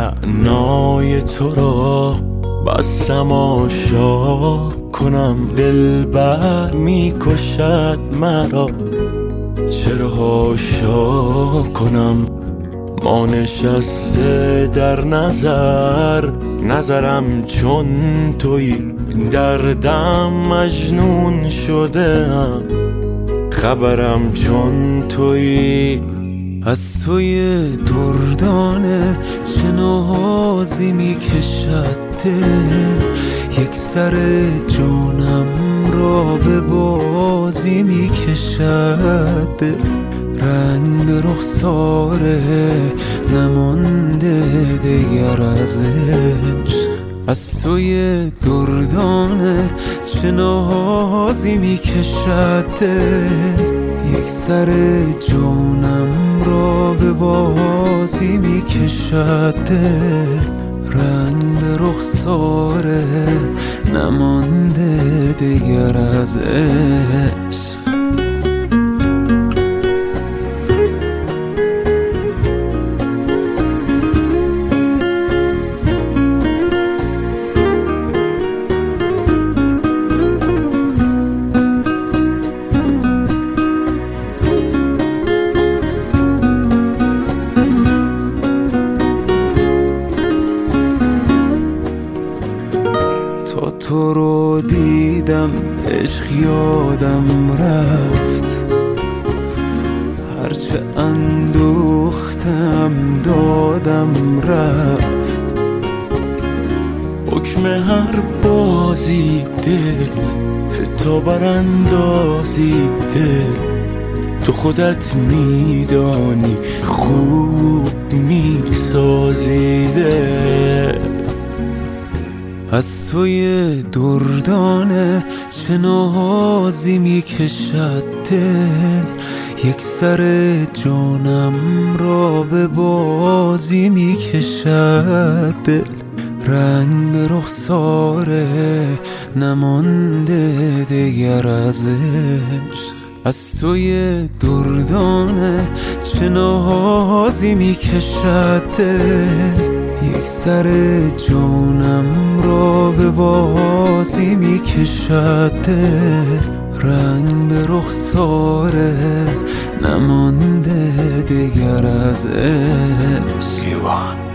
رعنای تو را بستم آشا کنم، دلبر میکشد مرا چرا حاشا کنم. ما نشسته در نظرم چون تویی، دردم مجنون شده ام خبرم چون تویی. از توی دردانه چه نازی میکشد دل، یک سر جانم را به بازی میکشد دل. رنگ به رخساره نمانده دیگر از عشق، از توی دردانه چه نازی میکشد دل، یک سر جانم را به بازی میکشد دل. رنگ به رخساره نمانده دیگر از عشق. تو رو دیدم عشق یادم رفت، هرچه اندوختم دادم رفت. حکم هر بازی دل تو براندازی دل، تو خودت میدانی خوب میسازی دل. از توی دردانه چه نازی میکشد دل، یک سر جانم را به بازی میکشد دل. رنگ به رخساره نمانده دیگر از عشق، از توی دردانه چه نازی میکشد دل، یک سر جانم را به بازی میکشد دل. رنگ به رخساره نمانده دیگر از عشق.